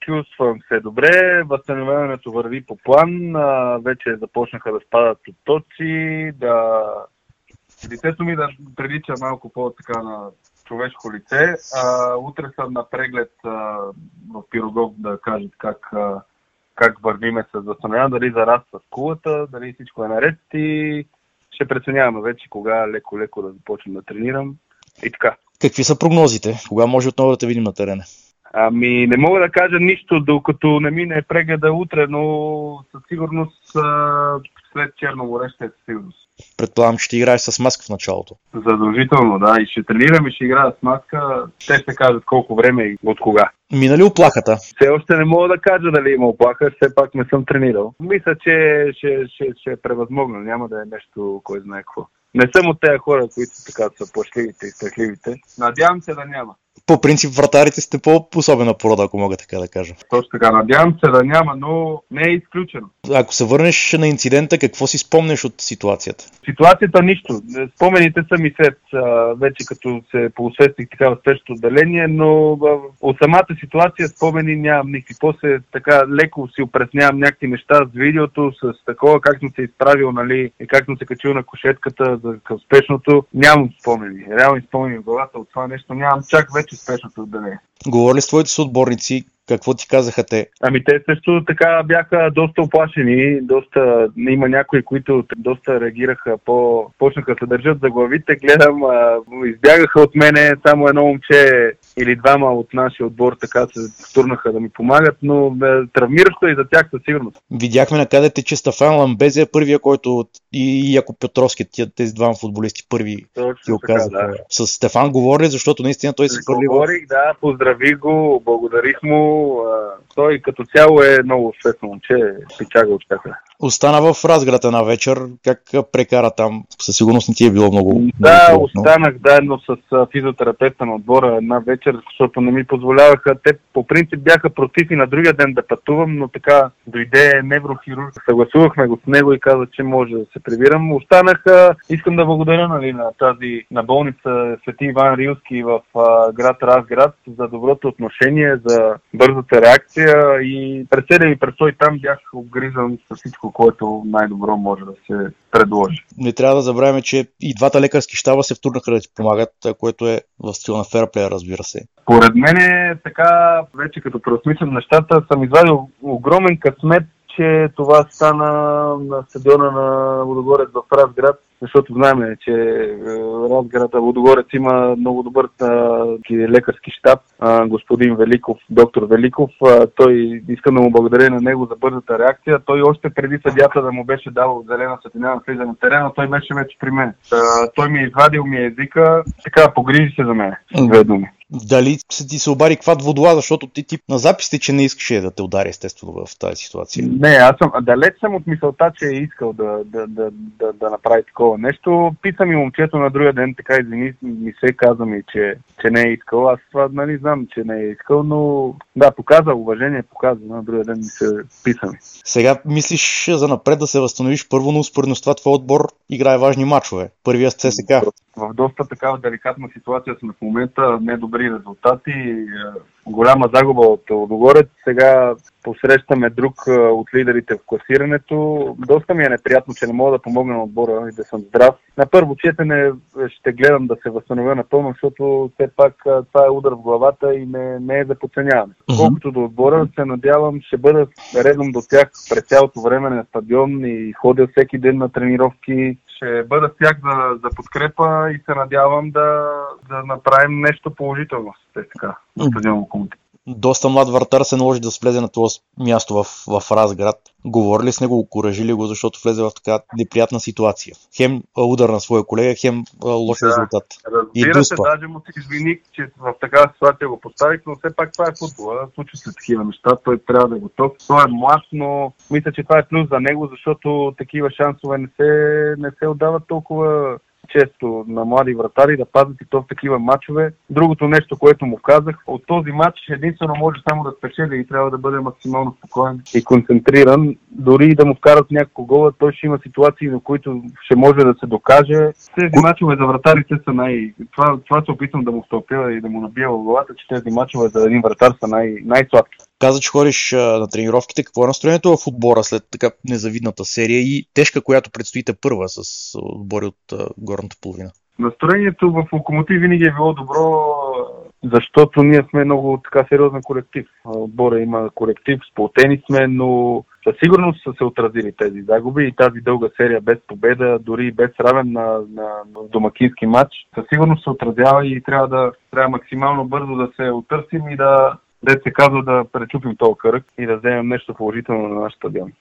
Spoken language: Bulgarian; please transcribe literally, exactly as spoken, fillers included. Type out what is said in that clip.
чувствам се добре, възстановяването върви по план, а, вече започнаха да спадат оттоци, да... Лицето ми да прилича малко по-така на човешко лице. А, утре съм на преглед а, в Пирогов да кажат как, а, как вървиме с възстановяване, дали зараства скулата, дали всичко е наред и ще преценяваме вече кога леко-леко да започнем да тренирам и така. Какви са прогнозите? Кога може отново да те видим на терена? Ами не мога да кажа нищо, докато не мине прегледа утре, но със сигурност а, след Черно море ще е със сигурност. Предполагам, че ще играеш с маска в началото. Задължително, да. И ще тренирам и ще играя с маска. Те ще кажат колко време и от кога. Мина ли оплахата? Все още не мога да кажа дали има оплаха, все пак не съм тренирал. Мисля, че ще, ще, ще е превъзмогна, няма да е нещо, кой знае какво. Не съм от тези хора, които така са плашливите и страхливите. Надявам се да няма. По принцип, вратарите сте по-особена порода, ако мога така да кажа. Точно така, надявам се да няма, но не е изключено. Ако се върнеш на инцидента, какво си спомнеш от ситуацията? Ситуацията нищо. Спомените са ми след вече като се поусвестих така в спешното отделение, но от самата ситуация спомени нямам никакви. После така леко си опреснявам някакви неща с видеото, с такова, как съм се изправил, нали, и как съм се качил на кушетката за към спешното. Нямам спомени. Реални спомени в главата от това нещо нямам. Чак вече спешното отделение. Говори ли с твоите съотборници? Какво ти казаха те? Ами те също така бяха доста оплашени, доста, има някои, които доста реагираха, по, почнаха да се държат за главите, гледам, а, избягаха от мене, само едно момче или двама от нашия отбор така се втурнаха да ми помагат, но е, травмиращо и за тях със сигурност. Видяхме накъдете, че Стефан Ламбезе е първия, който и Якоб Петровски, тези двама футболисти първи ти оказаха. Да. С Стефан говори, защото наистина той се хвърли. Говорих, да, поздравих го, благодарих му. Той като цяло е много светло момче, пичага от тяха. Остана в Разград една вечер, как прекара там? Със сигурност не ти е било много... Да, много останах заедно с физиотерапевта на отбора една вечер, защото не ми позволяваха. Те по принцип бяха против и на другия ден да пътувам, но така дойде неврохирург. Съгласувахме го с него и каза, че може да се прибирам. Останах, искам да благодаря, нали, на тази на болница Свети Иван Рилски в а, град Разград за доброто отношение, за бързата реакция и през целия ми престой там бях обгризан с всичко, което най-добро може да се предложи. Не трябва да забравяме, че и двата лекарски щаба се втурнаха да ти помагат, което е в стил на ферплея, разбира се. Поред мен е така, вече като преосмислям нещата, съм извадил огромен късмет, че това стана на стадиона на Лудогорец в Разград, защото знаем, че Разград, Лудогорец има много добър лекарски щаб, господин Великов, доктор Великов. Той, искам да му благодаря на него за бързата реакция. Той още преди съдията да му беше дал зелена светлина на влизане на терена, той беше вече при мен. Той ми е извадил ми езика, така погрижи се за мен, с две думи. Дали се ти се обади каква водола, защото ти тип на записите, че не искаше да те удари естествено в тази ситуация? Не, аз съм далеч съм от мисълта, че е искал да, да, да, да, да направи такова нещо. Пита ми момчето на другия ден, така извини, ми се каза ми, че, че не е искал. Аз това нали знам, че не е искал, но да, показа уважение, показа на другия ден ми се писа ми. Сега мислиш за напред да се възстановиш първо, но успоредно с това твой отбор играе важни мачове. Първия с ЦСКА. В доста такава деликатна ситуация сме в момента, недобри резултати, голяма загуба от Лудогорец. Сега посрещаме друг от лидерите в класирането. Доста ми е неприятно, че не мога да помогна на отбора и да съм здрав. На първо четене ще гледам да се възстановя напълно, защото все пак това е удар в главата и не, не е за подценяване. Uh-huh. Колкото до отбора, се надявам, ще бъда редом до тях през цялото време на стадион и ходя всеки ден на тренировки. Ще бъда с тях за, за подкрепа и се надявам да, да направим нещо положително с тези така. Mm. Доста млад вратар се наложи да слезе на това място в, в Разград. Говорили с него, окуражили го, защото влезе в така неприятна ситуация. Хем удар на своя колега, хем лош да, резултат. Разбира се, даже му се извиних, че в такава ситуация го поставих, но все пак това е футбола. Случва се такива неща, той трябва да е готов. Той е млад, но мисля, че това е плюс за него, защото такива шансове не се, не се отдават толкова често на млади вратари да пазят и то в такива матчове. Другото нещо, което му казах, от този матч единствено може само да спечели и трябва да бъде максимално спокоен и концентриран. Дори да му вкарат няколко гола, той ще има ситуации, на които ще може да се докаже. Тези матчове за вратарите са най... Това, това се опитвам да му стълпя и да му набия в главата, че тези матчове за един вратар са най... най-сладки. Каза, че ходиш а, на тренировките. Какво е настроението в отбора след така незавидната серия и тежка, която предстоите първа с отбори от а, горната половина? Настроението в Локомотив винаги е било добро, защото ние сме много така сериозен колектив. Отбора има колектив, сплотени сме, но със сигурност са се отразили тези загуби и тази дълга серия без победа, дори без равен на, на, на домакински матч, със сигурност се отразява и трябва да трябва максимално бързо да се отърсим и да, да се казва да пречупим този кръг и да вземем нещо положително на нашата стадион.